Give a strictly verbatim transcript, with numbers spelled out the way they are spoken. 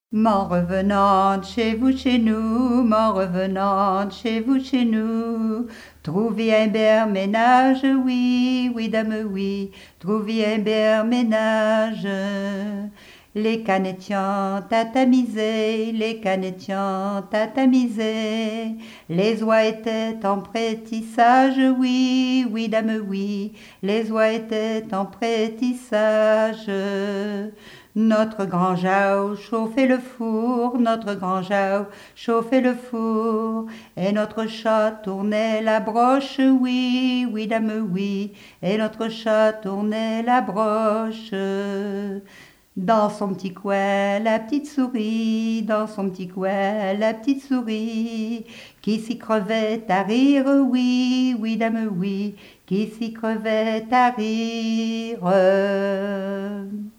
M'en revenant de chez vous, chez nous, m'en revenant de chez vous, chez nous, trouviez un ber ménage, oui, oui, dame, oui, trouviez un ber ménage. Les canétiens tatamisés, les canétiens tatamisés, les oies étaient en prêtissage, oui, oui, dame, oui, les oies étaient en prêtissage. Notre grand Jao chauffait le four, notre grand Jao chauffait le four, et notre chat tournait la broche, oui, oui, dame, oui, et notre chat tournait la broche. Dans son petit coin, la petite souris, dans son petit coin, la petite souris, qui s'y crevait à rire, oui, oui, dame, oui, qui s'y crevait à rire.